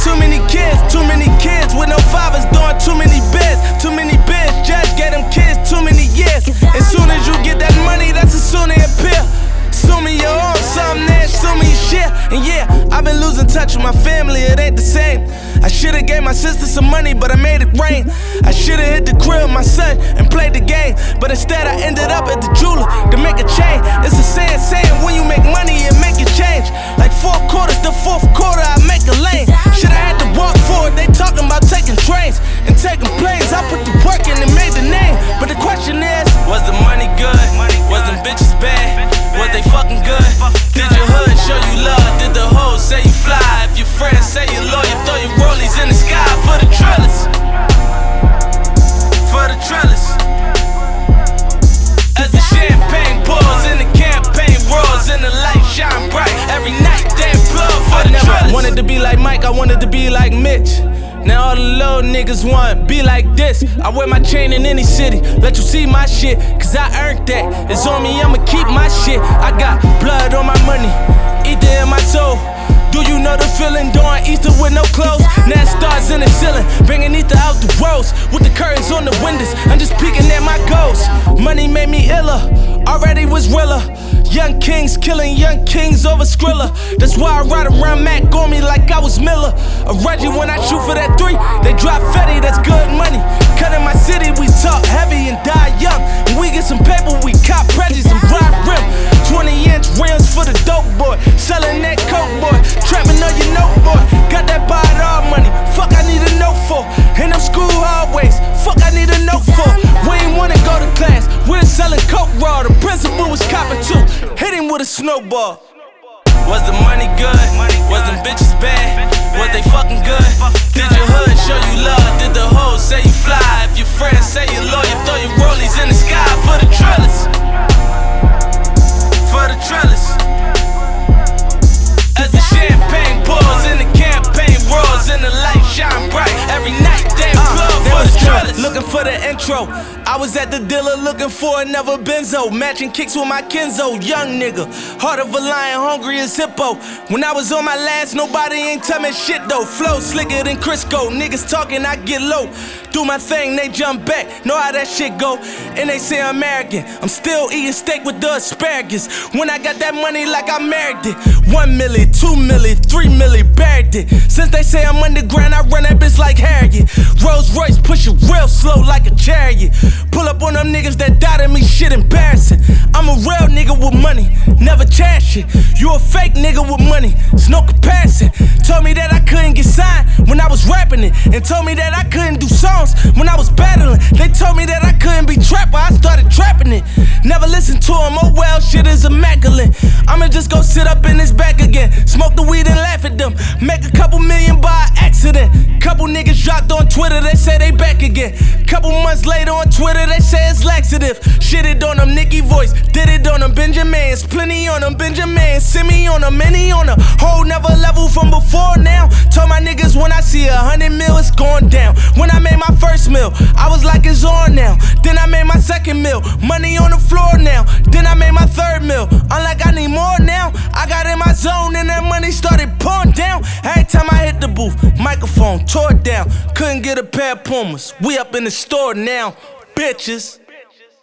too many kids with no fathers doing too many bids. Too many bids, judge gave them kids too many years. As soon as you get that money, that's as soon as they appear. Sue me your own something, then sue me your shit. And yeah, I've been losing touch with my family, it ain't the same. I should've gave my sister some money, but I made it rain. I should've hit the crib with my son and played the game, but instead I ended up at the jeweler to make a chain. It's a saying when you make money, it make it change. Like 4 quarters, the 4th quarter, I make a lane. Should've had to walk forward, they talking about taking trains and taking planes. I put the work in and made the name, but the question is, was the money good? Was them bitches bad? Was they fucking good? Did your hood show you love? Did the hoes say you fly? If your friends say you loyal, throw your rollies in the sky for the trellis. For the trellis. As the champagne pours and the campaign roars and the light shine bright, every night they blow for the trellis. I wanted to be like Mike, I wanted to be like Mitch. Now all the little niggas want be like this. I wear my chain in any city, let you see my shit, cause I earned that. It's on me, I'ma keep my shit. I got blood on my money, ether in my soul. Do you know the feeling during Easter with no clothes? Now stars in the ceiling, bringing ether out the roads with the curtains on the windows. I'm just peeking at my goals. Money made me iller, already was realer. Young kings killing young kings over Skrilla. That's why I ride around Mac on me like I was Miller. A Reggie when I shoot for that 3, they drop Fetty, that's good money. Cut in my city, we talk heavy and die young. When we get some paper, we cop Reggies and ride rim. 20-inch rims for the dope boy, selling that coke boy, trapping on your note boy. Got that buy it all money, fuck I need a note for. In them school hallways, fuck I need a note for. We ain't wanna go to class, we're selling coke raw. The principal was copping too, hit him with a snowball. Was the money good? Was them bitches bad? Was they fucking good? Did your hood show you love? Did the hoes say you fly? If your friends say you loyal, throw your rollies in the sky for the trellis. For the trellis. As the champagne pours and the campaign roars and the light shine bright, every night they blow for the trellis. Looking for the intro, I was at the dealer looking for another benzo, matching kicks with my Kenzo. Young nigga, heart of a lion, hungry as hippo. When I was on my last, nobody ain't tell me shit though. Flow slicker than Crisco, niggas talking, I get low. Do my thing, they jump back, know how that shit go. And they say I'm American, I'm still eating steak with the asparagus. When I got that money like I married it. 1 milli, 2 milli, 3 milli, buried it. Since they say I'm underground, I run that bitch like Harriet. Rolls Royce push it real slow like a chariot. Pull up on them niggas that doubted me, shit embarrassing. I'm a real nigga with money, never trash shit. You a fake nigga with money, it's no comparison. Told me that I couldn't get signed when I was rapping it, and told me that I couldn't do songs when I was battling. They told me that I couldn't be trapped, but I started trapping it. Never listened to them, oh well, shit is immaculate. I'ma just go sit up in this back again, smoke the weed and laugh at them. Make a couple million by accident. Couple niggas dropped on Twitter, they say they back again. Couple months later on Twitter, they say it's laxative. Shit it on them, Nicki voice, did it on them, Benjamins. Plenty on them, Benjamins. Send me on them, many on a whole nother level from before now. Told my niggas when I see 100 mil, it's going down. When I made my first meal, I was like it's on now. Then I made my second meal, money on the floor now. Then I made my third meal, I'm like I need more now. I got in my zone and that money started pouring down. Every time I hit the booth, microphone tore it down. Couldn't get a pair of Pumas, we up in the store now, bitches.